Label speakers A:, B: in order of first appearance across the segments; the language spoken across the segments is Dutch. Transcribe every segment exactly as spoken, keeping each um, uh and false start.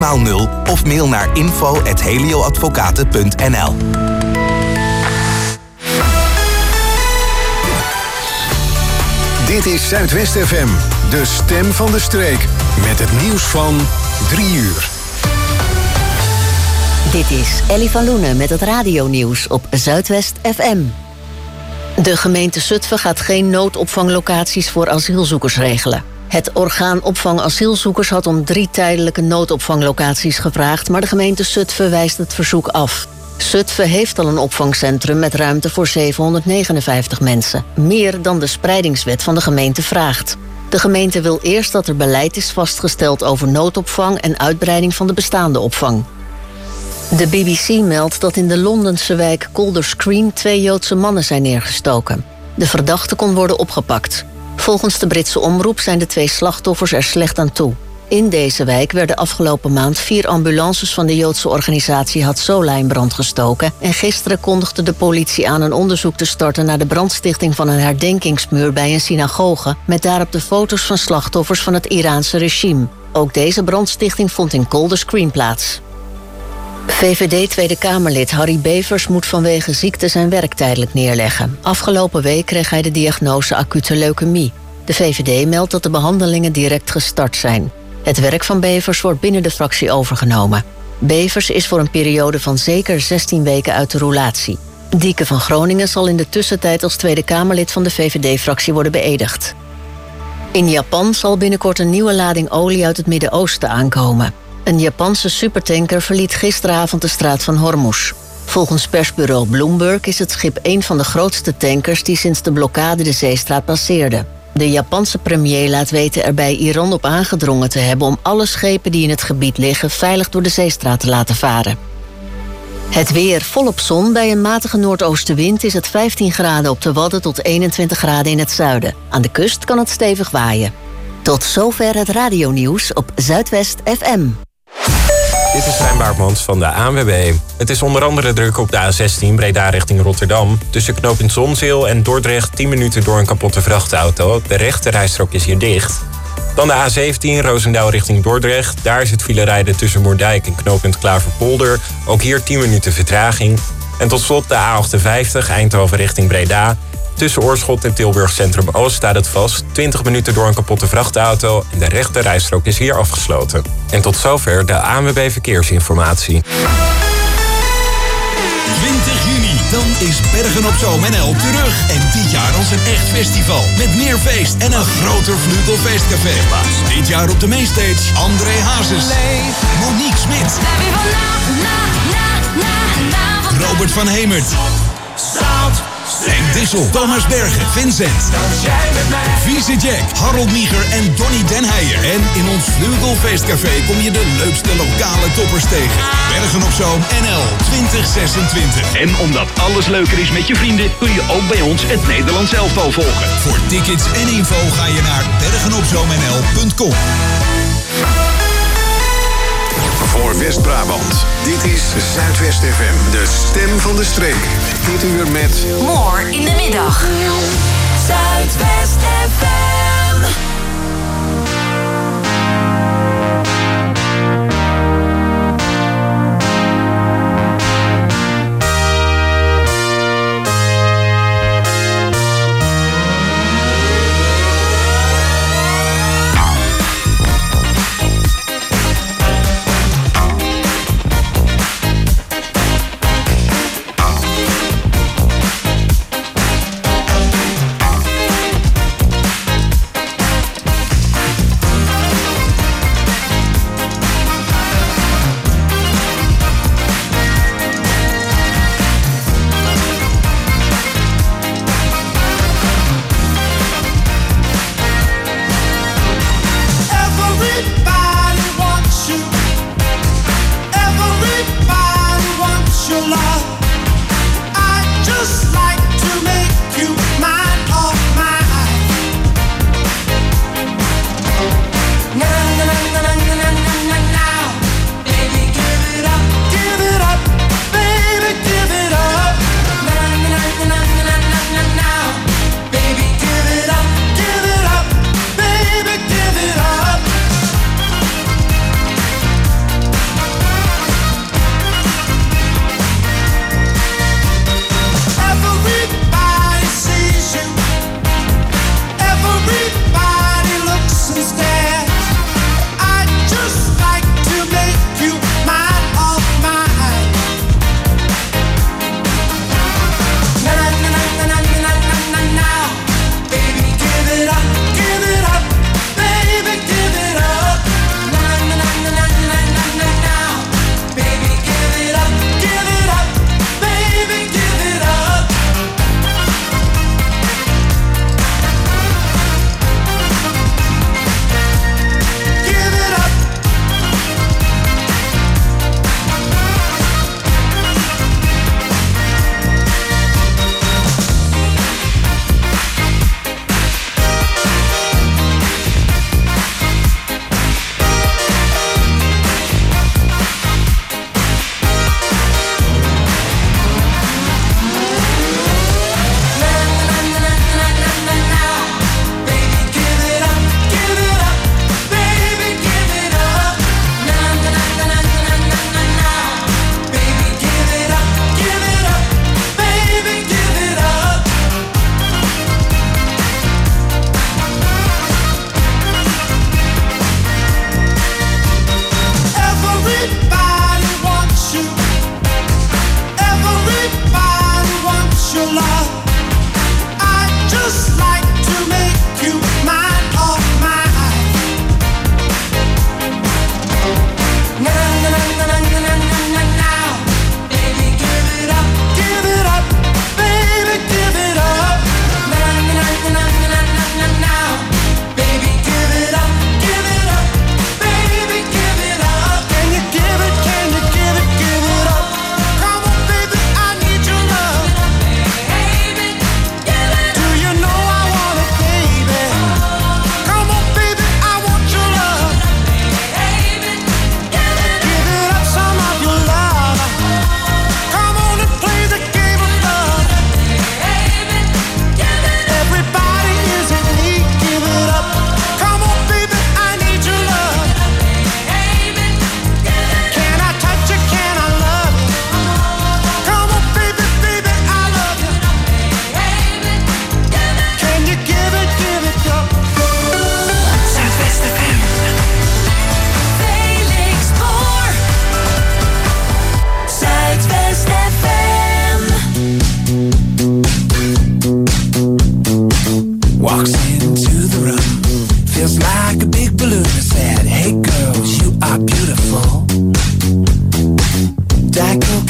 A: nul of mail naar info at helioadvocaten punt n l.
B: Dit is Zuidwest F M, de stem van de streek. Met het nieuws van drie uur.
C: Dit is Ellie van Loenen met het radionieuws op Zuidwest F M. De gemeente Zutphen gaat geen noodopvanglocaties voor asielzoekers regelen. Het orgaan opvang asielzoekers had om drie tijdelijke noodopvanglocaties gevraagd, maar de gemeente Zutphen wijst het verzoek af. Zutphen heeft al een opvangcentrum met ruimte voor zevenhonderdnegenenvijftig mensen. Meer dan de spreidingswet van de gemeente vraagt. De gemeente wil eerst dat er beleid is vastgesteld over noodopvang en uitbreiding van de bestaande opvang. De B B C meldt dat in de Londense wijk Calder's Green twee Joodse mannen zijn neergestoken. De verdachte kon worden opgepakt. Volgens de Britse omroep zijn de twee slachtoffers er slecht aan toe. In deze wijk werden afgelopen maand vier ambulances van de Joodse organisatie Hatzola in brand gestoken en gisteren kondigde de politie aan een onderzoek te starten naar de brandstichting van een herdenkingsmuur bij een synagoge met daarop de foto's van slachtoffers van het Iraanse regime. Ook deze brandstichting vond in Calder's Green plaats. V V D Tweede Kamerlid Harry Bevers moet vanwege ziekte zijn werk tijdelijk neerleggen. Afgelopen week kreeg hij de diagnose acute leukemie. De V V D meldt dat de behandelingen direct gestart zijn. Het werk van Bevers wordt binnen de fractie overgenomen. Bevers is voor een periode van zeker zestien weken uit de roulatie. Dieke van Groningen zal in de tussentijd als Tweede Kamerlid van de V V D-fractie worden beëdigd. In Japan zal binnenkort een nieuwe lading olie uit het Midden-Oosten aankomen. Een Japanse supertanker verliet gisteravond de straat van Hormuz. Volgens persbureau Bloomberg is het schip een van de grootste tankers die sinds de blokkade de zeestraat passeerde. De Japanse premier laat weten er bij Iran op aangedrongen te hebben om alle schepen die in het gebied liggen veilig door de zeestraat te laten varen. Het weer volop zon. Bij een matige noordoostenwind is het vijftien graden op de Wadden tot eenentwintig graden in het zuiden. Aan de kust kan het stevig waaien. Tot zover het radionieuws op Zuidwest F M.
D: Dit is Rijn Baartmans van de A N W B. Het is onder andere druk op de A zestien Breda richting Rotterdam. Tussen knooppunt Zonzeel en Dordrecht tien minuten door een kapotte vrachtauto. De rechte rijstrook is hier dicht. Dan de A zeventien Roosendaal richting Dordrecht. Daar is het filerijden tussen Moerdijk en knooppunt Klaverpolder. Ook hier tien minuten vertraging. En tot slot de A achtenvijftig Eindhoven richting Breda. Tussen Oorschot en Tilburg Centrum Oost staat het vast. twintig minuten door een kapotte vrachtauto en de rechte rijstrook is hier afgesloten. En tot zover de A N W B Verkeersinformatie.
E: twintig juni, dan is Bergen op Zoom N L terug. En dit jaar als een echt festival. Met meer feest en een groter Vlugelfeestcafé. Dit jaar op de mainstage André Hazes, Monique Smit, Robert van Hemert, Henk Dissel, Thomas Bergen, Vincent, Vieze Jack, Harold Nieger en Donny Den Heijer. En in ons Vlugelfeestcafé kom je de leukste lokale toppers tegen. Bergen op Zoom N L twintig zesentwintig.
F: En omdat alles leuker is met je vrienden, kun je ook bij ons het Nederlands elftal volgen.
E: Voor tickets en info ga je naar bergenopzoomnl punt com.
B: Voor West-Brabant, dit is Zuidwest F M, de stem van de streek. Dit uur met...
G: More in de middag. Zuidwest F M.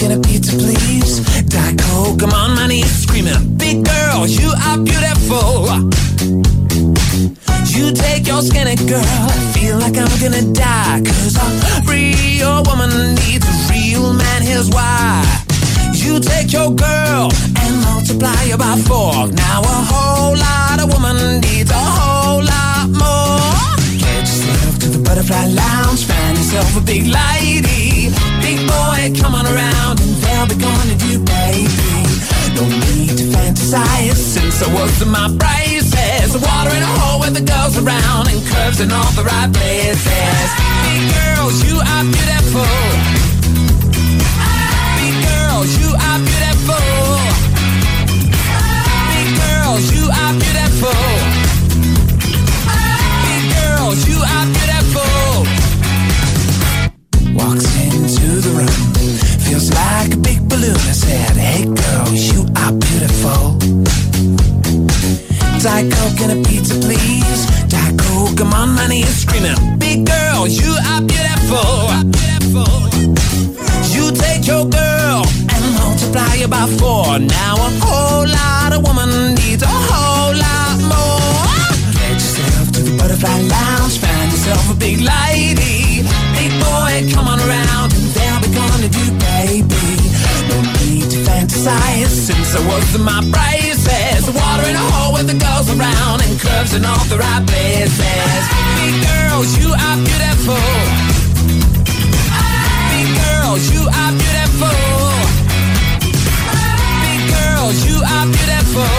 H: Coke and a pizza, please. Diet Coke, I'm on my knees screaming, big girl, you are beautiful. You take your skinny girl, I feel like I'm gonna die. Cause a real woman needs a real man, here's why. You take your girl and multiply her by four. Now a whole lot of woman needs a whole lot more. Get yourself to the Butterfly Lounge, find yourself a big lady. Big boy, come on around and they'll be gonna do, baby. No need to fantasize, since I was in my braces. Water in a hole with the girls around and curves in all the right places. Big girls, you are beautiful. Big girls, you are beautiful. Big girls, you are beautiful. Big girls, you are beautiful. Walks into the room, feels like a big balloon. I said, hey girls, you are beautiful. Diet Coke and a pizza, please. Diet Coke, I'm on my knees screaming, big girl, you are beautiful. You take your girl and multiply her by four. Now a whole lot of woman needs a whole lot more. Get yourself to the Butterfly Lounge, find yourself a big lady. Big boy, come on around and they'll be gonna do, baby. No need to fantasize, since I was in my braces. Water in a hole with the girls around and curves in all the right places. Big girls, you are beautiful. Big girls, you are beautiful. Big girls, you are beautiful.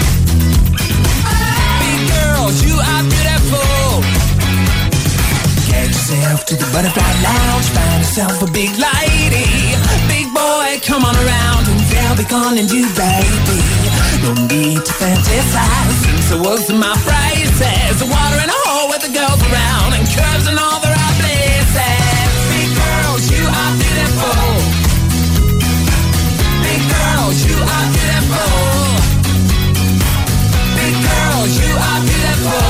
H: Big girls, you are beautiful. Get yourself to the Butterfly Lounge, find yourself a big lady. Big boy, come on around and they'll be calling you, baby. No need to fantasize, since I was in my braces. Water in a hole with the girls around and curves in all the right places. Big girls, you are beautiful. Big girls, you are beautiful. Big girls, you are beautiful.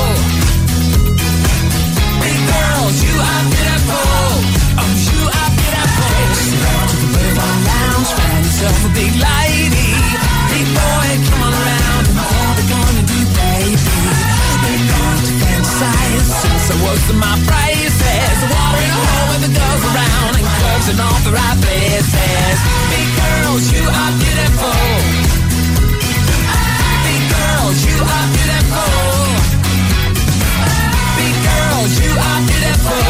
H: Big girls, you are beautiful. Oh, you are beautiful. Step to the Butterfly Lounge, find yourself a big lady. Big boy, come on around and all we're gonna do, baby. We're going to fantasize, since I was in my braces. Water in a hole with the girls around and curves in all the right places. Big girls, you are beautiful. Big girls, you are beautiful. Big girls, you are beautiful.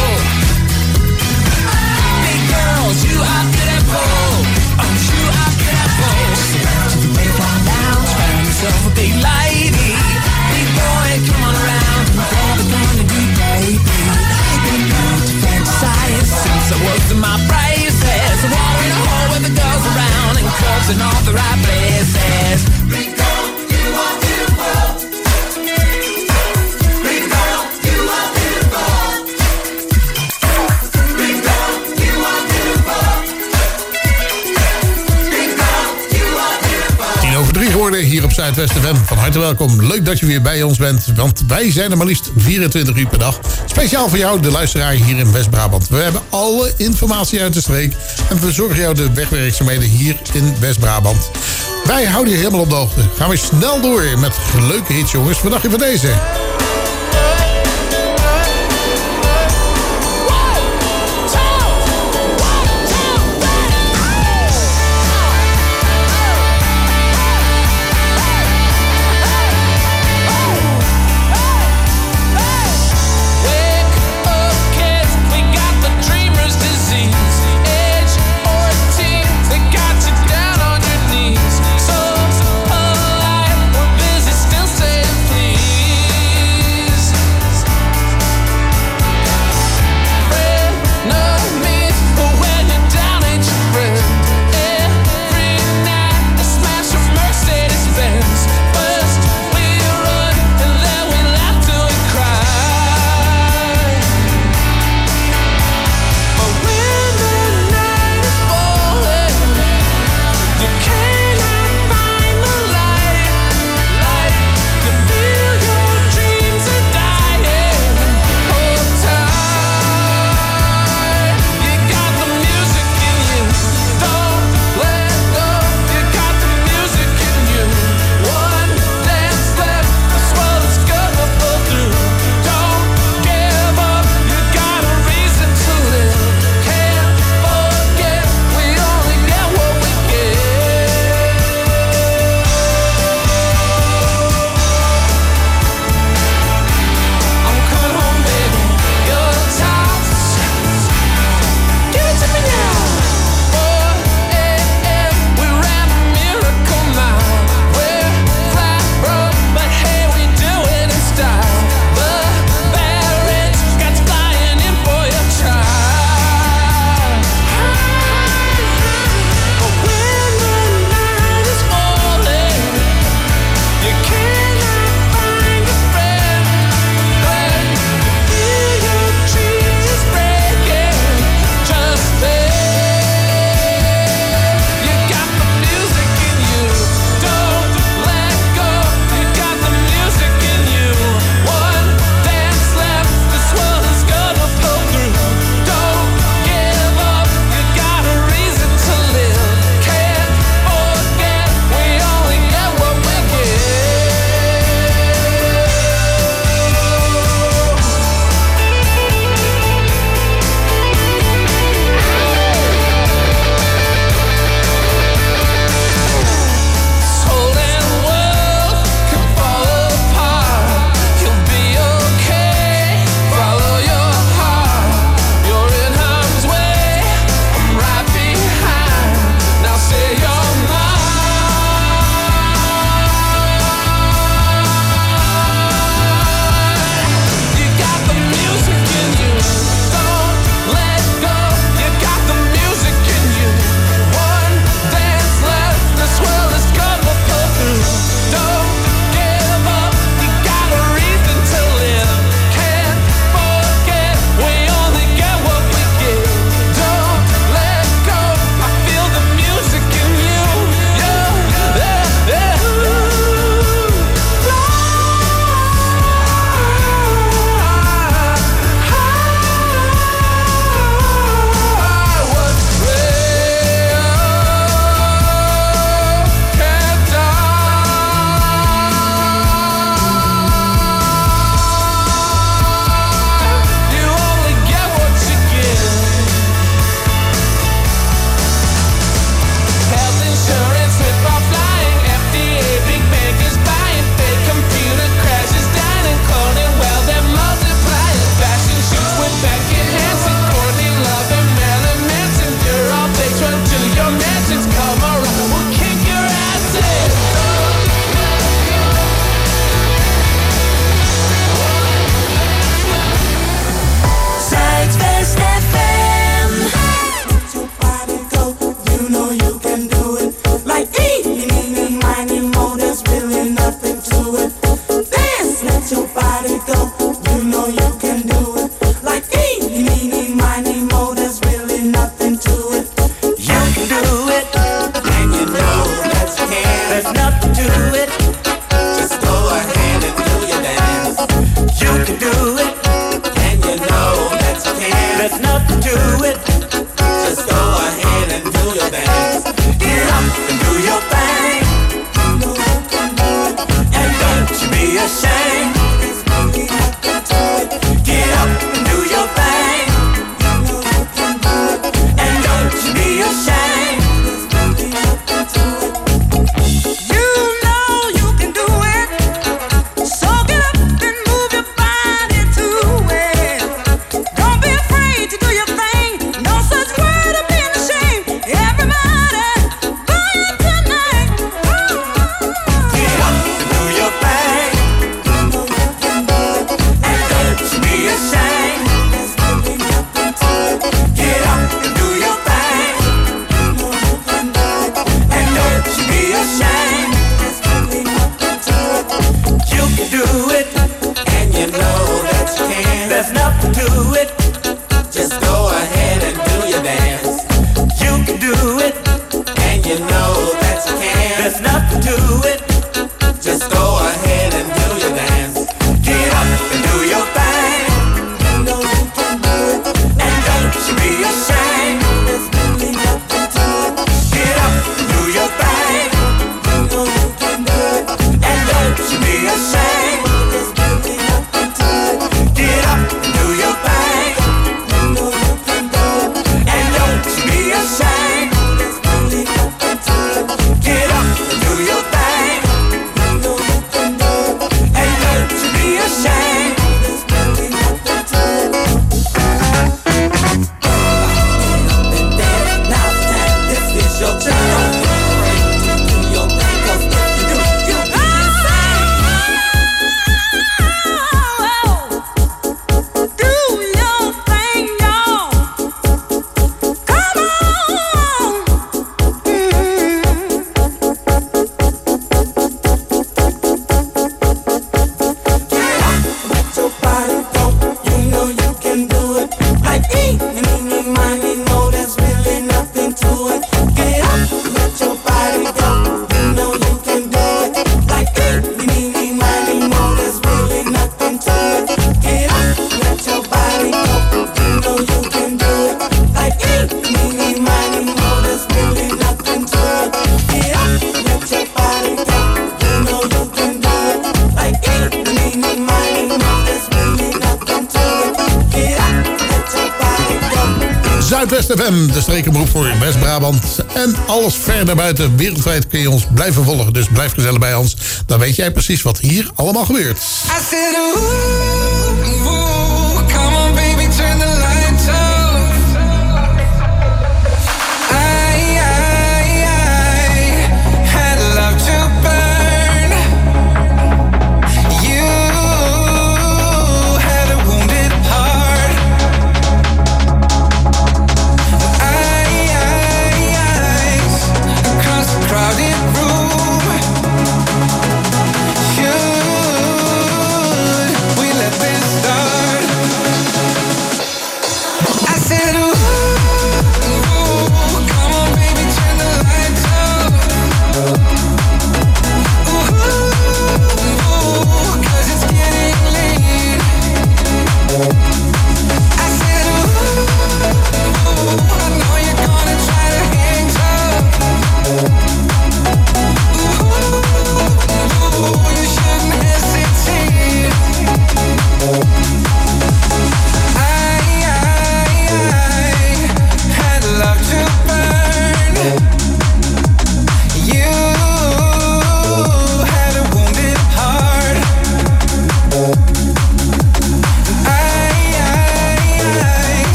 H: Big girls, you are beautiful. Oh, you are beautiful. Step to the Butterfly Lounge, find yourself a big lady. Big boy, come on around and they'll be gonna do, baby. We're going to fantasize, since I was in my braces. Water in a hole with the girls around and curves in all the right places. Big girl, you are beautiful. Big girl, you are beautiful. Big girl, you are beautiful. Big girl, you are beautiful.
I: tien over drie geworden hier op Zuidwest F M. Van harte welkom. Leuk dat je weer bij ons bent, want wij zijn er maar liefst vierentwintig uur per dag. Speciaal voor jou, de luisteraar hier in West-Brabant. We hebben alle informatie uit de streek en we verzorgen jou de wegwerkzaamheden hier in West-Brabant. Wij houden je helemaal op de hoogte. Gaan we snel door met leuke hits, jongens. Wat dacht je van deze?
H: So alive, we're busy still saying please. ashamed. Get up and do your thing. And don't you be ashamed. You know you can do it. So get up and move your body to it. Don't be afraid to do your thing. No such word of being ashamed. Everybody, burn tonight. Get up and do your thing. And don't you be ashamed. Get up and do your thing. And don't you be ashamed. You can do it, and you know that you can. There's nothing to it. Just go ahead and do your dance. You can do it, and you know that you can. There's nothing to it. Just go ahead and do your dance. Get up and do your thing. And don't you be ashamed. Get up and do your thing. And don't you be ashamed. Get up and do your thing. And don't you be ashamed. Get up and do your thing. And don't you be ashamed. Now it's time, this is your turn. Do your thing, 'cause if you do, you'll be do your thing, y'all. Come on. Get up, let your body go. You know you can do it. Like eat, and eeny, miny, no, there's really nothing to it. Get up, let your body go. You know you can do it. Like eat, and eeny, miny, no, there's really nothing to it. Get up, let your body go. You know you can do it. Like eat, and eeny, miny, no, there's really nothing to it. Get up, let your body go. You know you can do it. Like eat, and eeny, miny, no, there's really nothing to it. Get up, let your body go.
I: Zuidwest F M, de strekenberoep voor West-Brabant. En alles ver daarbuiten, wereldwijd kun je ons blijven volgen. Dus blijf gezellig bij ons. Dan weet jij precies wat hier allemaal gebeurt.
H: I said, ooh, ooh, come on baby, turn the lights off. I, I, I had love to burn. You had a wounded heart. I, I, eyes across the crowded room. Should we let this start?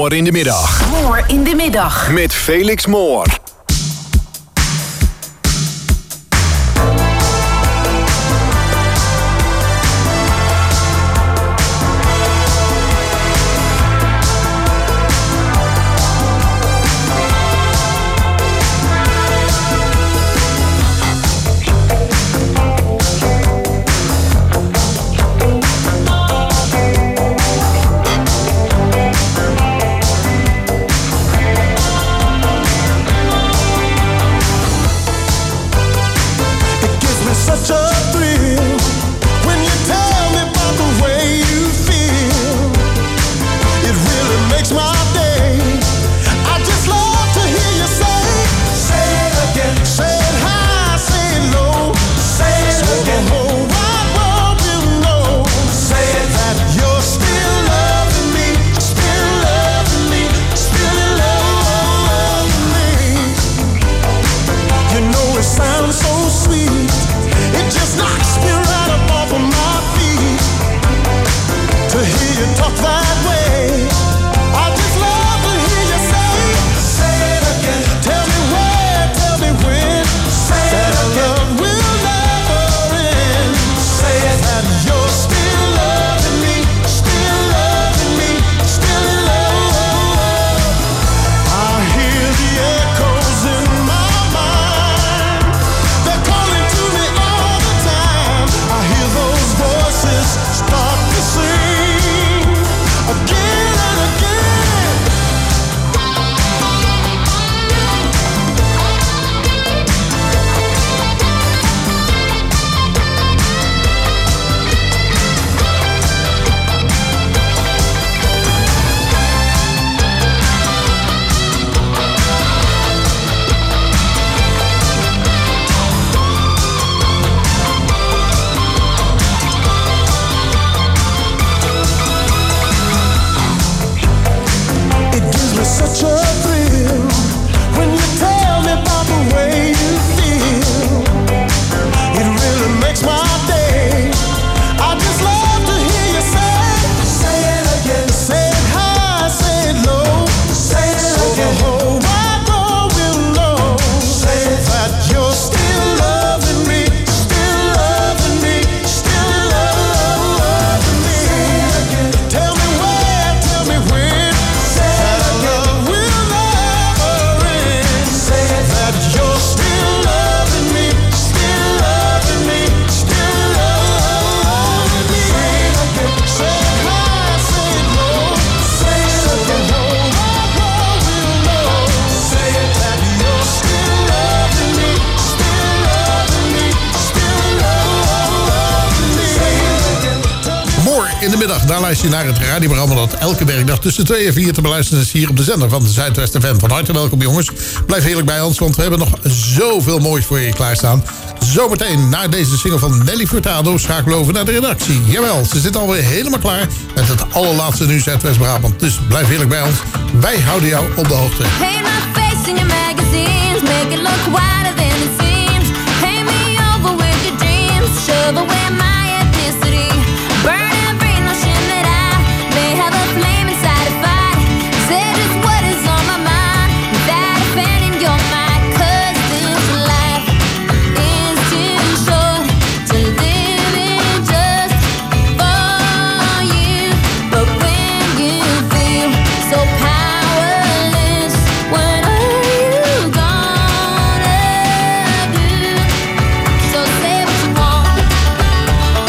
B: More in de middag.
G: More in de middag.
B: Met Felix Moore.
I: Daar luister je naar het radioprogramma dat elke werkdag tussen twee en vier te beluisteren is hier op de zender van de Zuidwest F M. Van harte welkom jongens. Blijf heerlijk bij ons, want we hebben nog zoveel moois voor je klaarstaan. Zometeen na deze single van Nelly Furtado schakelen we over naar de redactie. Jawel, ze zit alweer helemaal klaar met het allerlaatste nieuws uit West-Brabant. Dus blijf heerlijk bij ons. Wij houden jou op de hoogte.
J: Paint my face in your magazines, make it look wider than it seems. Paint me over with your dreams, shove away my ethnicity. Burn every notion that I may have a flame inside a fight. Say just what is on my mind without offending your mind. Cause this life is too short to live in just for you. But when you feel so powerless, what are you gonna do? So say what you want.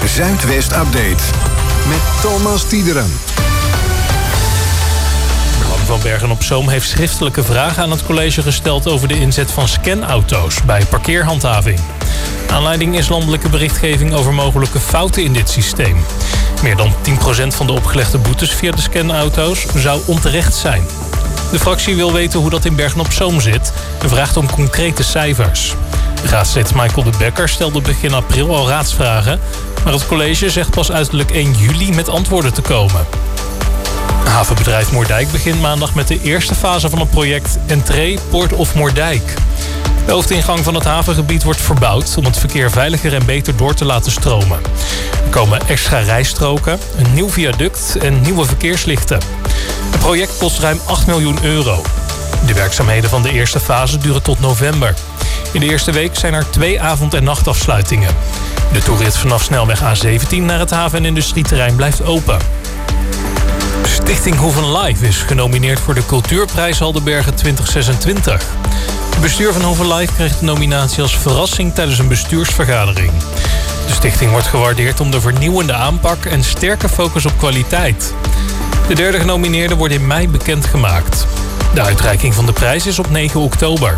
B: Zuidwest Update. Met Thomas Tiederen.
K: Van Bergen-op-Zoom heeft schriftelijke vragen aan het college gesteld over de inzet van scanauto's bij parkeerhandhaving. Aanleiding is landelijke berichtgeving over mogelijke fouten in dit systeem. Meer dan tien procent van de opgelegde boetes via de scanauto's zou onterecht zijn. De fractie wil weten hoe dat in Bergen-op-Zoom zit en vraagt om concrete cijfers. Raadslid Michael de Bekker stelde begin april al raadsvragen, maar het college zegt pas uiterlijk één juli met antwoorden te komen. Havenbedrijf Moerdijk begint maandag met de eerste fase van het project Entree Port of Moerdijk. De hoofdingang van het havengebied wordt verbouwd om het verkeer veiliger en beter door te laten stromen. Er komen extra rijstroken, een nieuw viaduct en nieuwe verkeerslichten. Het project kost ruim acht miljoen euro. De werkzaamheden van de eerste fase duren tot november. In de eerste week zijn er twee avond- en nachtafsluitingen. De toerit vanaf snelweg A zeventien naar het haven- en industrieterrein blijft open. Stichting Hoeven Live is genomineerd voor de Cultuurprijs Haldenbergen twintig zesentwintig. Het bestuur van Hoeven Live kreeg de nominatie als verrassing tijdens een bestuursvergadering. De stichting wordt gewaardeerd om de vernieuwende aanpak en sterke focus op kwaliteit. De derde genomineerden wordt in mei bekendgemaakt. De uitreiking van de prijs is op negen oktober.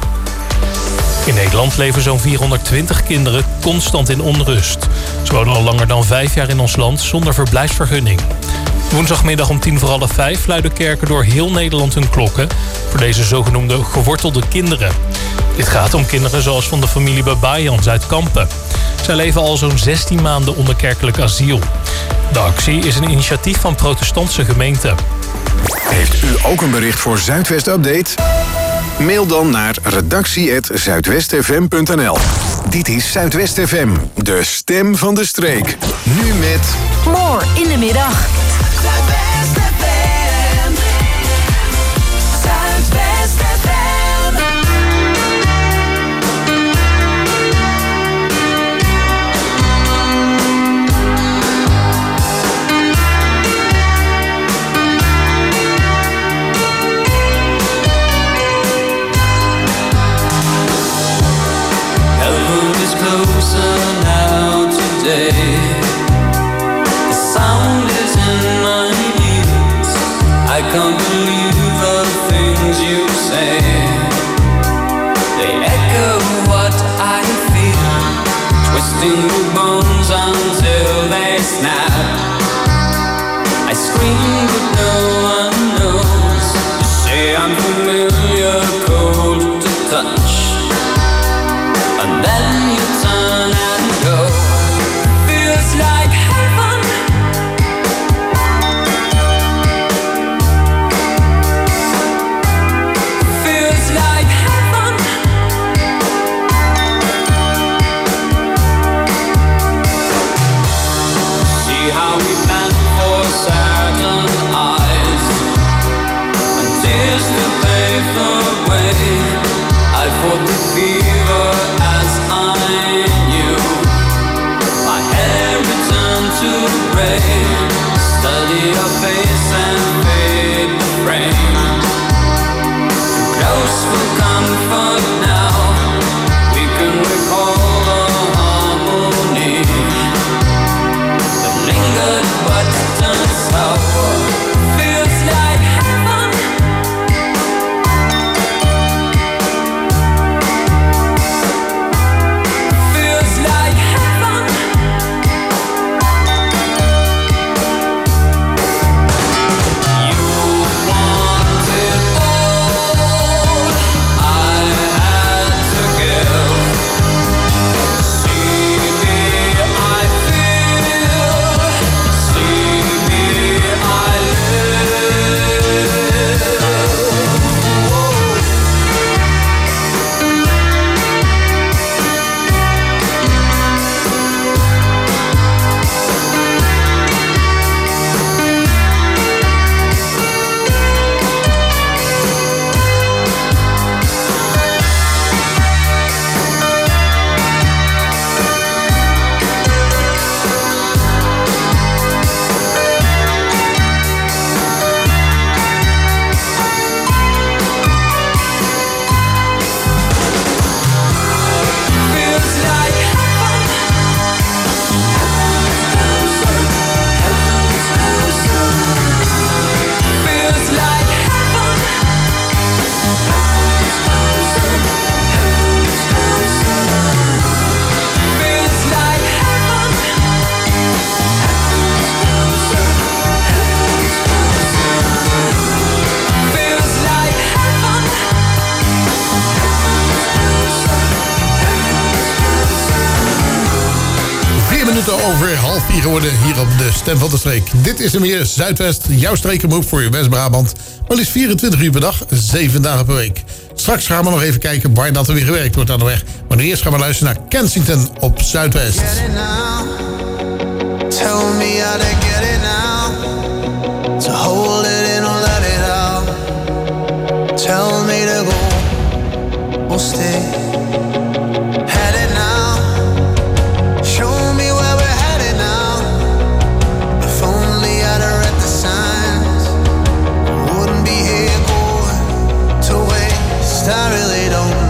K: In Nederland leven zo'n vierhonderdtwintig kinderen constant in onrust. Ze wonen al langer dan vijf jaar in ons land zonder verblijfsvergunning. Woensdagmiddag om tien voor half vijf luiden kerken door heel Nederland hun klokken voor deze zogenoemde gewortelde kinderen. Dit gaat om kinderen zoals van de familie Babayans uit Kampen. Zij leven al zo'n zestien maanden onder kerkelijk asiel. De actie is een initiatief van protestantse gemeenten.
B: Heeft u ook een bericht voor Zuidwest Update? Mail dan naar redactie apenstaartje zuidwestfm punt n l. Dit is Zuidwest F M, de stem van de streek. Nu met...
G: More in de middag. Zuidwest F M. Zuidwest F M.
H: Heaven is closer now today. The sound is in
I: over half vier geworden hier op de Stem van de Streek. Dit is hem weer, Zuidwest, jouw streekenboek voor je West-Brabant. Maar liefst vierentwintig uur per dag, zeven dagen per week. Straks gaan we nog even kijken waar dat er weer gewerkt wordt aan de weg. Maar nu eerst gaan we luisteren naar Kensington op Zuidwest.
L: Tell me how to get it now. To hold it in or let it out. Tell me to go or stay. Headed now. Show me where we're headed now. If only I'd have read the signs, wouldn't be here going to waste. I really don't know.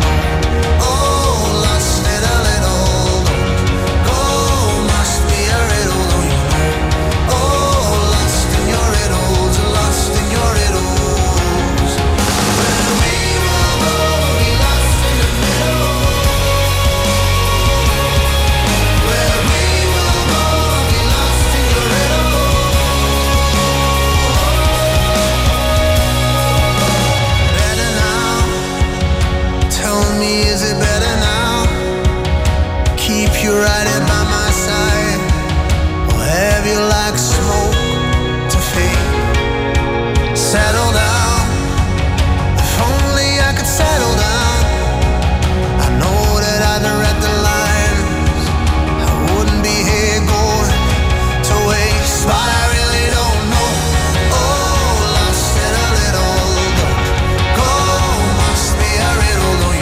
L: Is it better now? Keep you riding by my side, or have you like smoke to fade? Settle down. If only I could settle down. I know that I've read the lines. I wouldn't be here going to waste, but I really don't know. Oh, lost in a little dark. Go must be a riddle, don't you?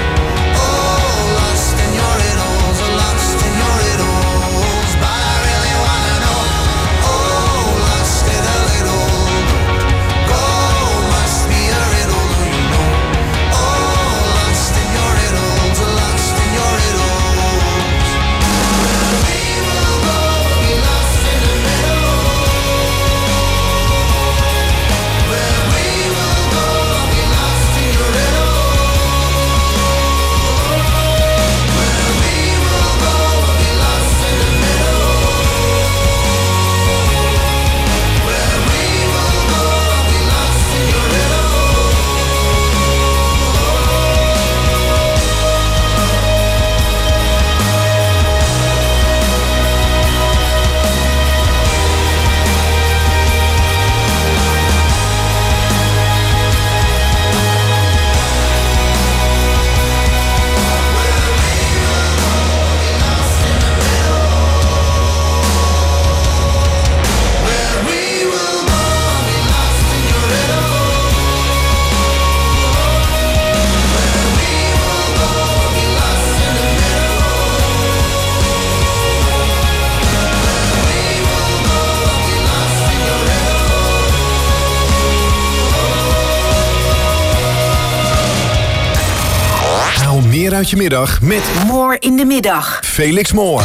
B: Meer uit je middag met
G: Moor in de middag.
B: Felix Moor.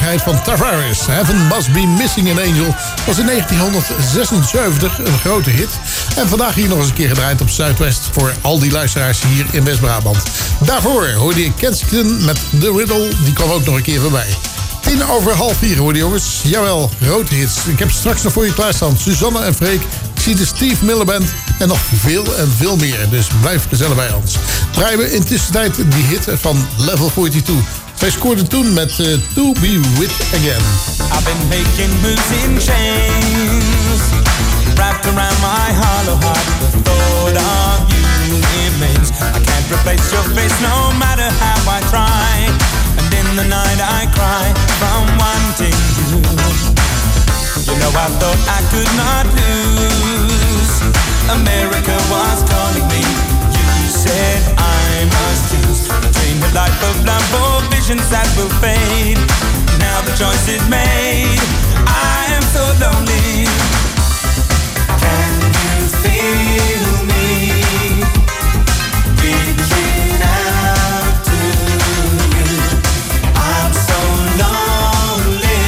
I: afwezigheid van Tavares. Heaven Must Be Missing an Angel was in negentienhonderdzesenzeventig een grote hit. En vandaag hier nog eens een keer gedraaid op Zuidwest voor al die luisteraars hier in West-Brabant. Daarvoor hoorde je Kensington met The Riddle, die kwam ook nog een keer voorbij. Tien over half vier hoor jongens. Jawel, grote hits. Ik heb straks nog voor je klaarstaan Suzanne en Freek. Ik zie de Steve Miller Band en nog veel en veel meer. Dus blijf gezellig bij ons. Draaien we intussen tijd die hit van Level forty-two. Zij scoorde toen met uh, To Be With Again.
H: I've been making moves in chains, wrapped around my hollow heart. The thought of you remains. I can't replace your face no matter how I try. And in the night I cry from wanting you. You know I thought I could not lose. America was calling me. You said I must choose between the life of love or visions that will fade. Now the choice is made. I am so lonely. Can you feel me reaching out to you? I'm so lonely.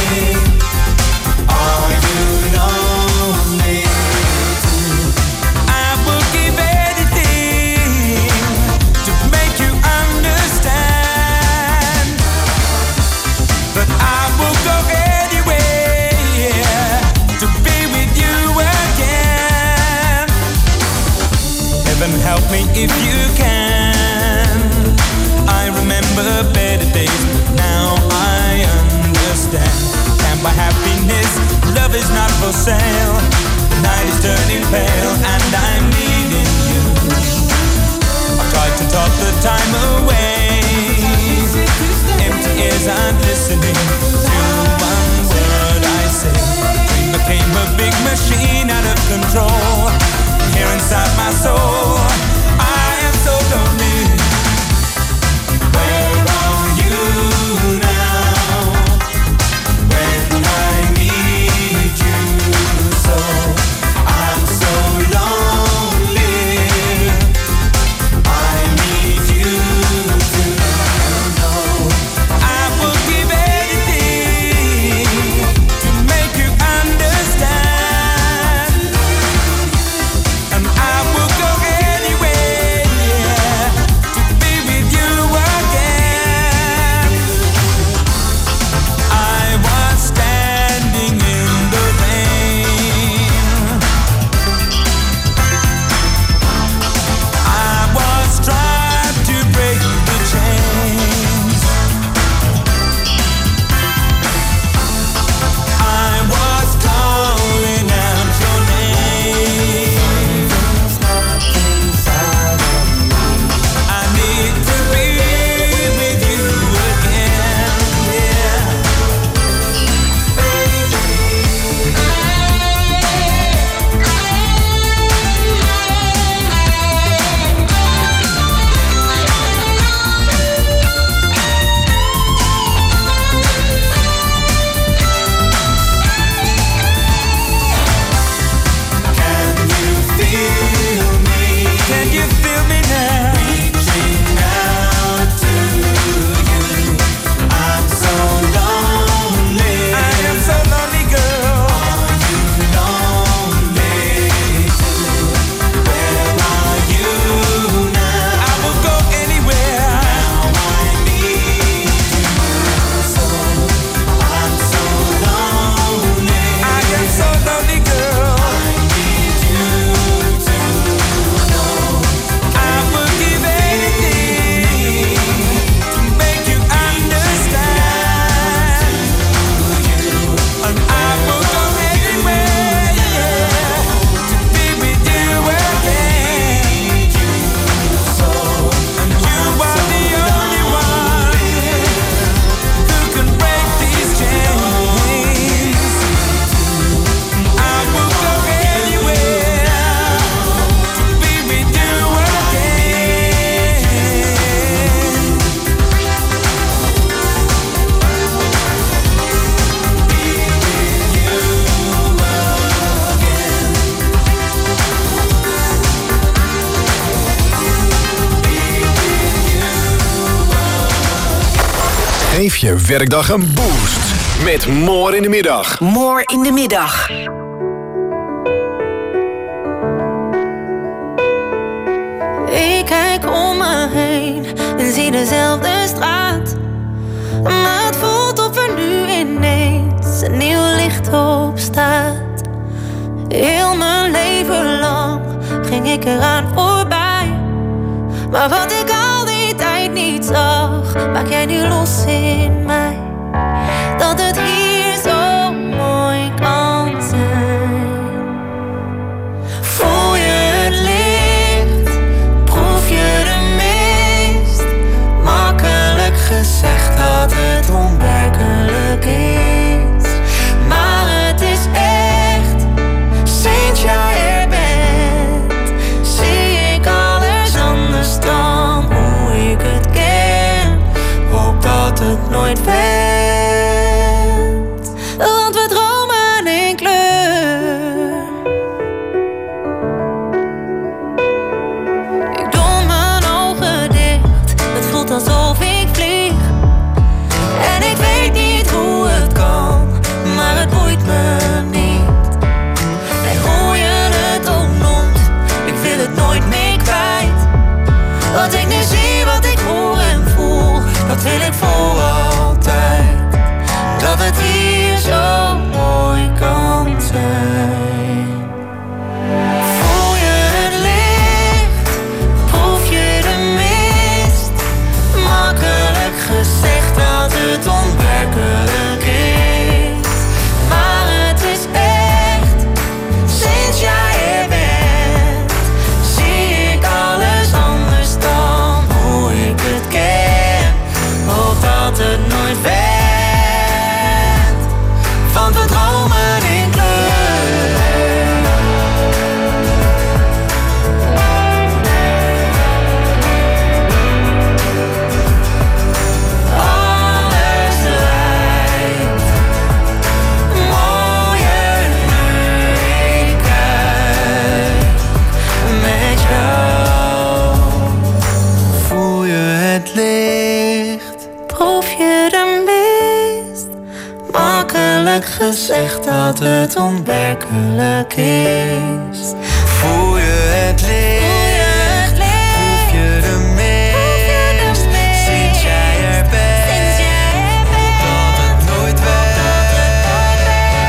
H: Are you lonely too? I will give anything to make you understand, but I will go anywhere to be with you again. Heaven help me if you can. I remember better days, but now I understand. Can't buy happiness, love is not for sale. The night is turning pale and I'm needing you. I tried to talk the time away. Empty ears aren't listening to one word I say. Dream became a big machine out of control. Here inside my soul, I am so lonely. Where are you now? When I need you so, I'm so lonely. I need you to know. I will give anything to make you understand, and I will go
B: Geef je werkdag een boost met More in de Middag.
G: More in de Middag.
J: Ik kijk om me heen en zie dezelfde straat. Maar het voelt of er nu ineens een nieuw licht op staat. Heel mijn leven lang ging ik eraan voorbij. Maar wat ik al die tijd niet zag, maak jij nu los in mij. Dat het hier zo mooi kan zijn. Voel je het licht? Proef je de mist? Makkelijk gezegd dat het onwerkelijk is. Maar het is echt, sinds jij er bent, zie ik alles anders dan hoe ik het ken. Hoop dat het nooit wendt, want we dromen in kleur. Ik doe mijn ogen dicht, het voelt alsof ik vlieg. En ik weet niet hoe het kan, maar het boeit me niet. En hoe je het ook noemt, ik wil het nooit meer kwijt. Wat ik nu zie, wat ik hoor en voel, dat wil ik voor altijd. Dat het hier zo mooi kan zijn. Voel je het licht? Proef je de mist? Makkelijk gezegd dat het onwerkelijk is. Maar het is echt, sinds jij er bent, zie ik alles anders dan hoe ik het ken. Hoop dat het nooit wendt, want we dromen in kleur. Alles lijkt mooier nu ik kijk met jou. Voel je het licht? Proef je de mist? Makkelijk gezegd dat het onwerkelijk is. Voel je het licht? Proef je de mist? Sinds jij er bent, hoop dat het nooit wendt,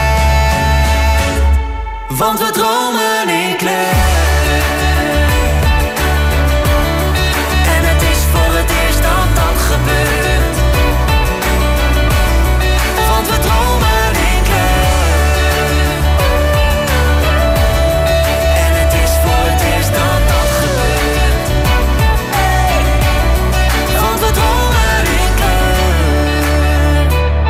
J: want we dromen in kleur. En het is voor het eerst dat dat gebeurt, want we dromen in kleur. En het is voor het eerst dat dat gebeurt, want we dromen in kleur.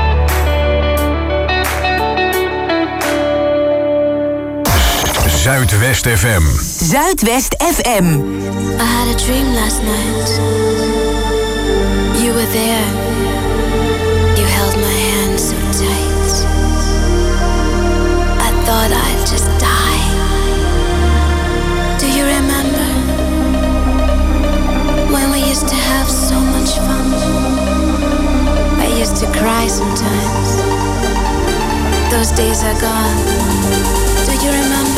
B: Zuidwest F M.
G: Zuidwest F M.
J: I had a dream last night. You were there. You held my hand so tight. I thought I'd just die. Do you remember when we used to have so much fun? I used to cry sometimes. Those days are gone. Do you remember?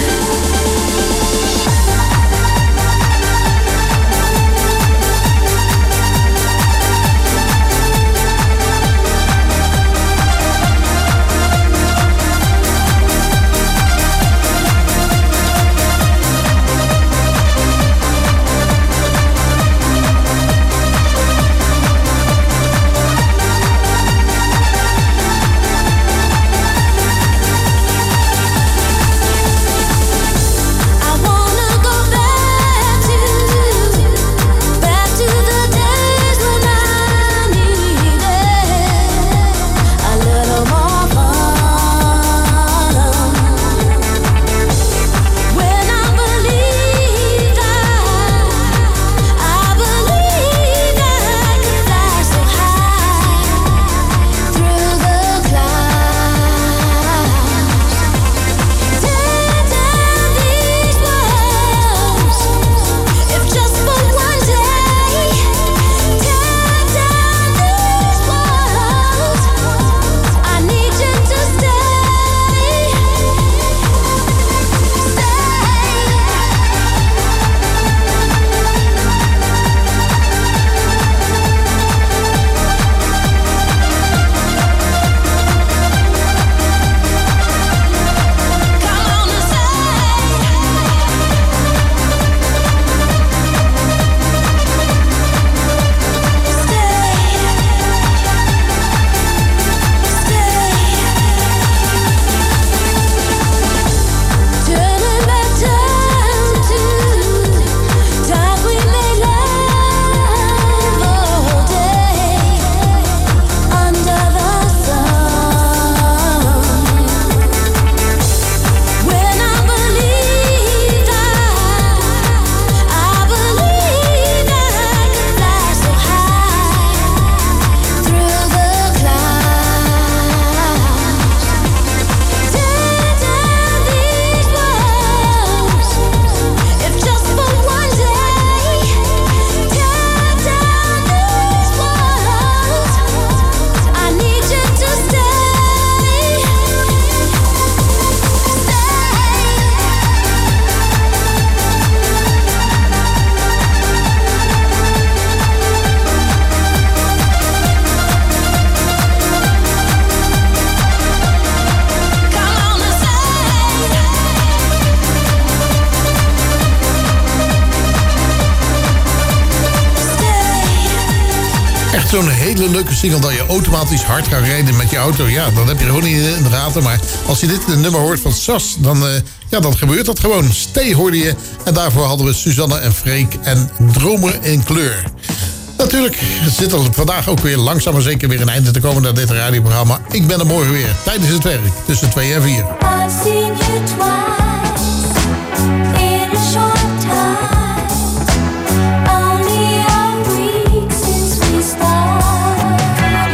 I: zo'n hele leuke single dat je automatisch hard kan rijden met je auto. Ja, dat heb je gewoon niet in de gaten. Maar als je dit in nummer hoort van Sas, dan, uh, ja, dan gebeurt dat gewoon. Stay hoorde je. En daarvoor hadden we Suzanne en Freek en Dromen in kleur. Natuurlijk zit er vandaag ook weer langzaam maar zeker weer een einde te komen naar dit radioprogramma. Ik ben er morgen weer tijdens het werk tussen twee en vier.
J: I've seen you twice in a short time. Only a week since we started.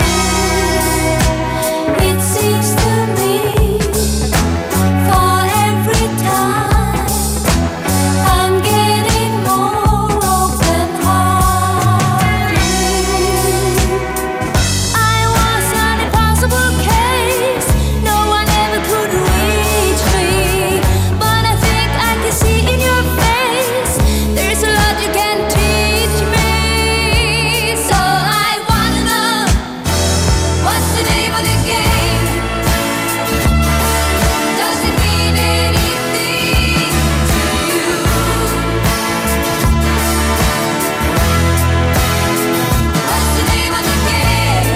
J: It seems to me for every time I'm getting more open-hearted. I was an impossible case. No one ever could reach me. But I think I can see in your face there's a lot you can teach me. So I wanna know, what's the name of the game? Does it mean anything to you? What's the name of the game?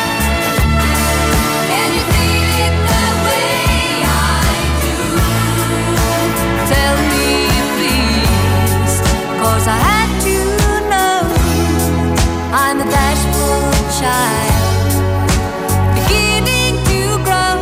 J: Can you feel it the way I do? Tell me please, 'cause I had to know. I'm a bashful child, beginning to grow.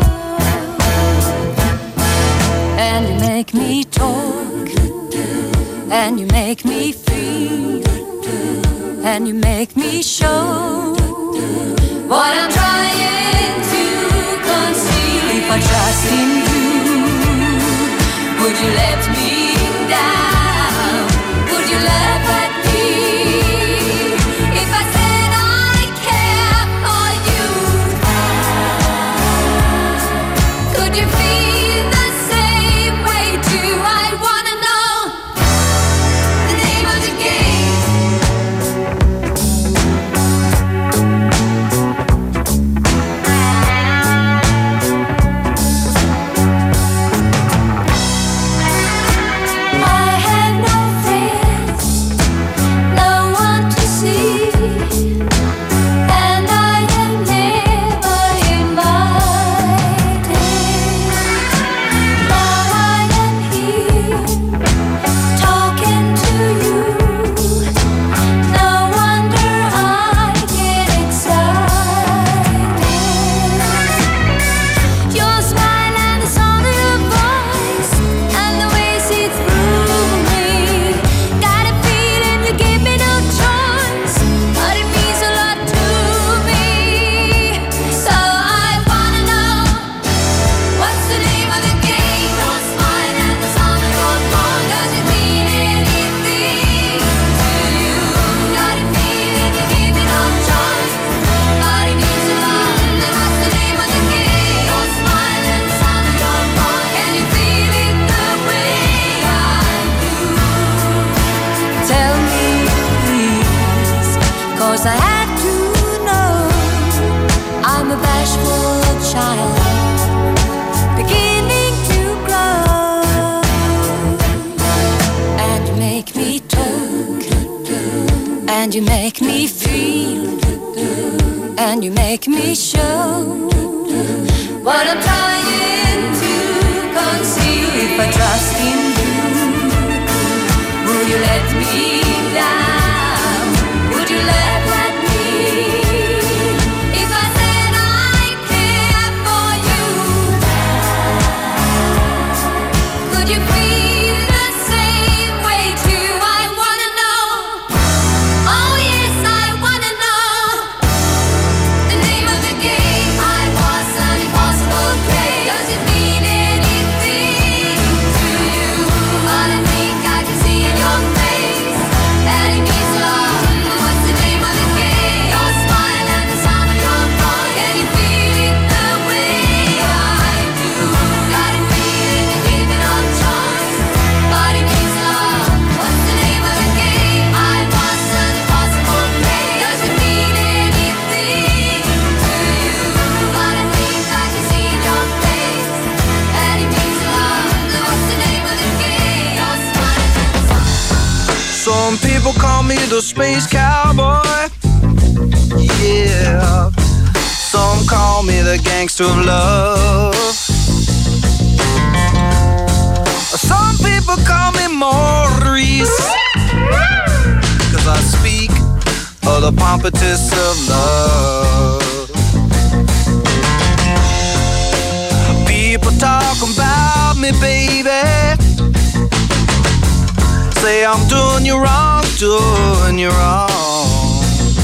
J: And you make me talk, and you make me feel, and you make me show what I'm trying to conceal. If I trust in you, would you let me down? Would you laugh at me? If I said I care for you, could you feel the same way too? I wanna know the name of the game. I have no friends, no one to see, and I am never invited. Now I am here, talking to you. No wonder I get excited. Your smile and the sound of your voice, and the way it seeps through me. Got a feeling you give me no choice, but it means a lot to me. So I wanna know, what's the name of the game? Your smile and the sound of your voice, does it mean anything to you? Got a feeling you give me no choice, but it means a lot. Then what's the name of the game? Your smile and the sound of your voice, can you feel it the way I do? Tell me please, 'cause I had to know. I'm a bashful child, beginning to grow. And you make me talk, and you make me feel, and you make me show what I'm trying to conceal. If I trust in you, will you let me down? Would you laugh at me? If I said I care for you, could you feel the same way too? I wanna know. Oh yes, I wanna know the name of the game. I was an impossible case. Does it mean anything to you? But I think I can see in your face that it means a lot. What's the name of the game? Your smile and the sound of your voice, can you feel it the way I do? Got a feeling you give me no choice, but it means a lot. What's the name of the game? I was an impossible case. Does it mean anything to you? But I think I can see in your face that it means a lot. What's the name of the game? Your smile and the sound.
L: Some people call me the space cowboy. yeah. Some call me the gangster of love. Some people call me Maurice, 'cause I speak of the pompatus of love. People talk about me, baby, say I'm doing you wrong, doing you wrong.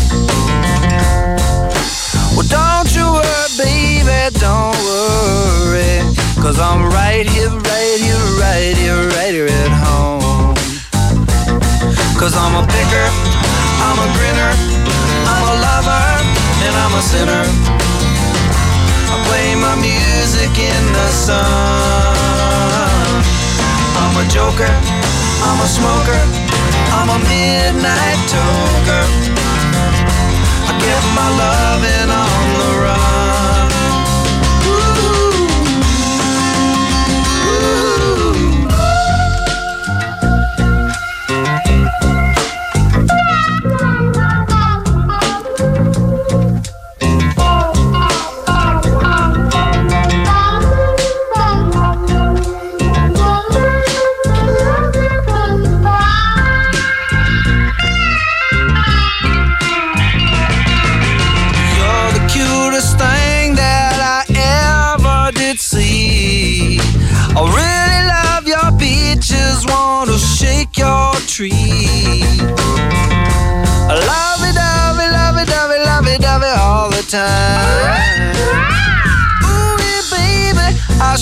L: Well, don't you worry, baby, don't worry, 'cause I'm right here, right here, right here, right here at home. 'Cause I'm a picker, I'm a grinner, I'm a lover, and I'm a sinner. I play my music in the sun. I'm a joker, I'm a smoker, I'm a midnight toker. I get my loving on the run. I really love your beaches, want to shake your tree. I love it, love it, love it, love it, love it, love it all the time.